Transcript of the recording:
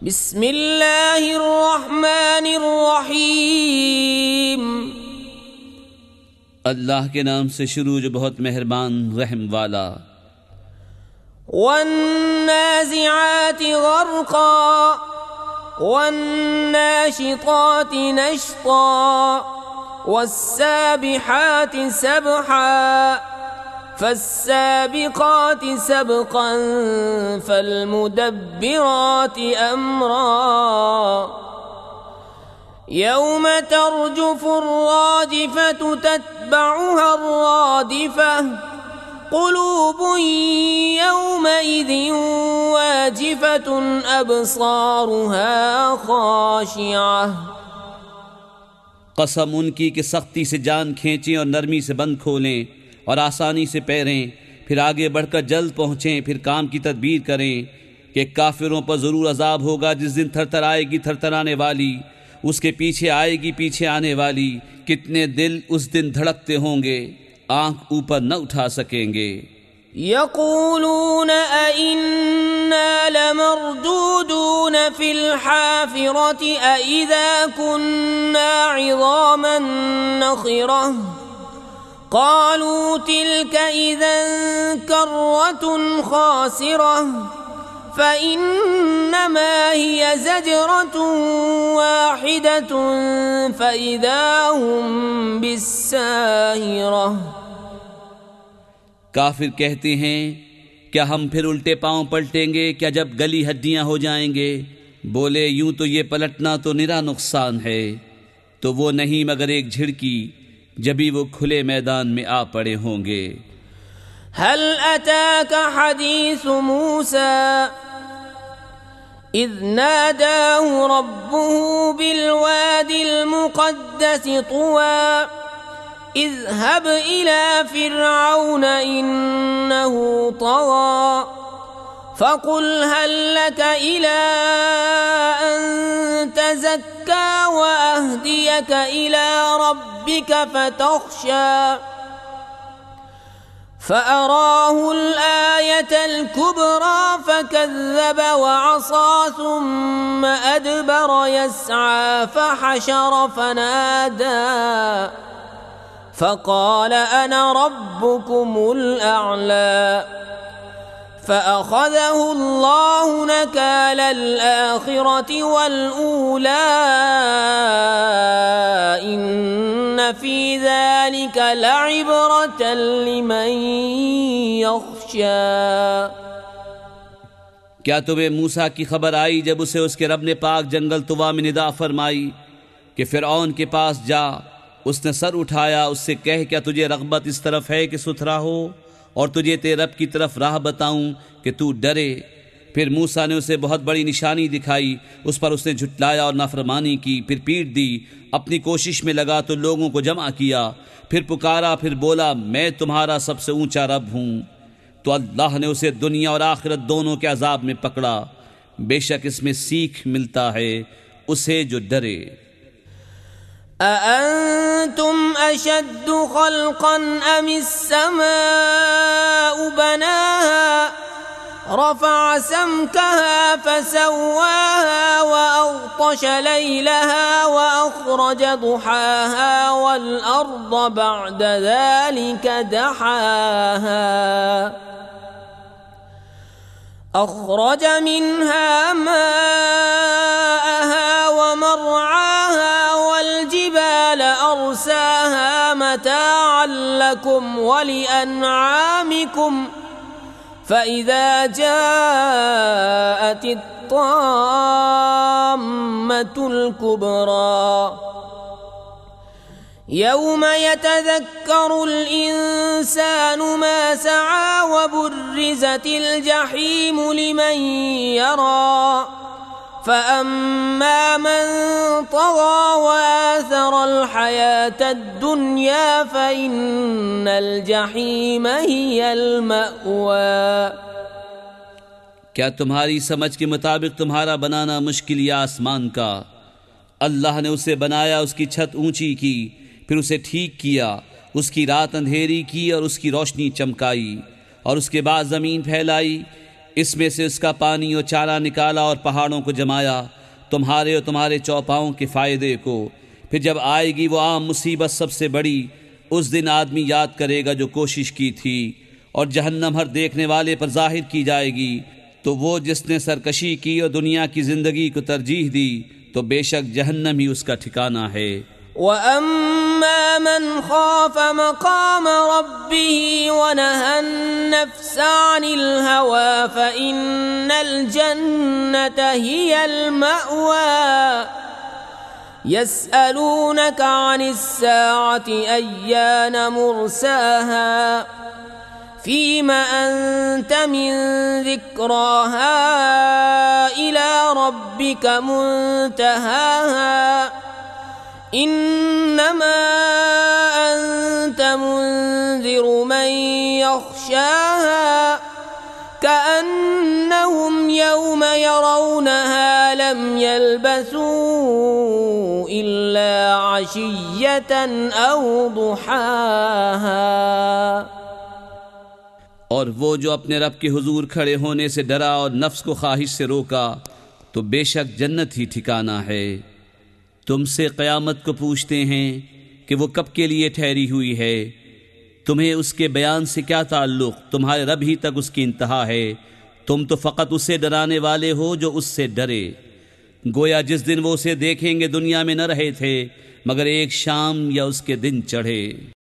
बिस्मिल्लाहिर्रहमानिर्रहीम। अल्लाह के नाम से शुरू जो बहुत मेहरबान रहम वाला। वन्नाज़िआति ग़र्क़ा वन्नाशिताति नश्ता वस्साबिहाति सबहा फस्साबिक़ाति सबक़न फल्मुदब्बिराति अम्रा यौम तर्जुफ़ु अर्राजिफ़तु तत्बअुहा अर्रादिफ़ह क़ुलूबुन यौमइज़िन वाजिफ़तुन अब्सारुहा ख़ाशिअह। कसम उनकी कि सख्ती से जान खींचें और नरमी से बंद खोलें और आसानी से पैरें, फिर आगे बढ़कर जल्द पहुँचें, फिर काम की तदबीर करें कि काफिरों पर ज़रूर अजाब होगा जिस दिन थरथर आएगी थरथराने वाली, उसके पीछे आएगी पीछे आने वाली। कितने दिल उस दिन धड़कते होंगे, आंख ऊपर न उठा सकेंगे। यक़ूलून अइन्ना लमरदूदून फिल हाफ़िरति अइज़ा कुन्ना इज़ामन नख़िरह क़ालू तिल्क इज़न कर्रतुन ख़ासिरह फ़इन्नमा हिय ज़जरतुन वाहिदतुन फ़इज़ा हुम बिस्साहिरह। काफिर कहते हैं, क्या हम फिर उल्टे पांव पलटेंगे क्या जब गली हड्डियां हो जाएंगे? बोले, यूं तो ये पलटना तो निरा नुकसान है, तो वो नहीं मगर एक झिड़की जभी वो खुले मैदान में आ पड़े होंगे। हल अताका हदीसु मूसा इज़ नादाहु रब्बुहु बिलवादिल मुक़द्दसि तुवा इज़हब इला फ़िरऔन इन्नहु तग़ा फ़क़ुल हल लक इला अन तज़क्का व अहदियक इला रब्बिक फ़तख़शा फ़अराहुल आयतल कुब्रा फ़कज़्ज़ब वअसा थुम्म अदबर यस्आ फ़हशर फ़नादा फ़क़ाल अना रब्बुकुमुल अअला फ़अख़ज़हु अल्लाहु नकालल आख़िरति वल ऊला इन्न फ़ी ज़ालिक लइब्रतन लिमन यख़शा। क्या तुम्हें मूसा की खबर आई जब उसे उसके रब ने पाक जंगल तुवा में निदा फरमाई कि फ़िरऔन के पास जा? उसने सर उठाया, उससे कह, क्या तुझे रग़बत इस तरफ है कि सुथरा हो और तुझे तेरे रब की तरफ राह बताऊं कि तू डरे? फिर मूसा ने उसे बहुत बड़ी निशानी दिखाई, उस पर उसने झुटलाया और नाफरमानी की, फिर पीट दी। अपनी कोशिश में लगा तो लोगों को जमा किया, फिर पुकारा, फिर बोला, मैं तुम्हारा सबसे ऊंचा रब हूं। तो अल्लाह ने उसे दुनिया और आखिरत दोनों के अजाब में पकड़ा। बेशक इसमें सीख मिलता है उसे जो डरे। अअंतुम अशद्दु ख़ल्क़न अमिस्समाउ बनाहा रफ़अ समकहा फसव्वाहा वअग़तश लैलहा वअख़रज दुहाहा वल्अर्द बअद ज़ालिक दहाहा अख़रज मिन्हा माअहा वमरआहा वल्जिबाल अरसाहा मताअन लकुम वलिअनआमिकुम फ़इज़ा जाअतित ताम्मतुल कुब्रा यौम यतज़क्करुल इंसानु मा सआ वबुर्रिज़तिल जहीमु लिमन यरा फ़अम्मा मन तग़ा वआथरल हयातद दुनिया फ़इन्नल जहीम हियल मअवा। क्या तुम्हारी समझ के मुताबिक तुम्हारा बनाना मुश्किल या आसमान का? अल्लाह ने उसे बनाया, उसकी छत ऊंची की, फिर उसे ठीक किया, उसकी रात अंधेरी की और उसकी रोशनी चमकाई, और उसके बाद ज़मीन फैलाई। इसमें से उसका पानी और चारा निकाला और पहाड़ों को जमाया तुम्हारे और तुम्हारे चौपाओं के फायदे को। फिर जब आएगी वो आम मुसीबत सबसे बड़ी, उस दिन आदमी याद करेगा जो कोशिश की थी, और जहन्नम हर देखने वाले पर जाहिर की जाएगी। तो वो जिसने सरकशी की और दुनिया की जिंदगी को तरजीह दी, तो बेशक जहन्नम ही उसका ठिकाना है। वअम्मा मन खाफ मकाम रब्बिही वनहा नफ्स अनिल हवा फइन्नल जन्नत हियल मअवा यस्अलूनका अनिस साअति अय्यान मुरसाहा फीमा अंत मिन ज़िक्राहा इला रब्बिका मुंतहाहा इन्नमा अंत मुंज़िरु मन यख्शाहा कअन्नहुम यौम यरौनहा लम यल्बसू इल्ला अशिय्यतन औ दुहाहा। और वो जो अपने रब के हुजूर खड़े होने से डरा और नफ्स को ख्वाहिश से रोका, तो बेशक जन्नत ही ठिकाना है। तुमसे क़यामत को पूछते हैं कि वो कब के लिए ठहरी हुई है। तुम्हें उसके बयान से क्या ताल्लुक़, तुम्हारे रब ही तक उसकी इंतहा है। तुम तो फ़कत उसे डराने वाले हो जो उससे डरे। गोया जिस दिन वो उसे देखेंगे दुनिया में न रहे थे मगर एक शाम या उसके दिन चढ़े।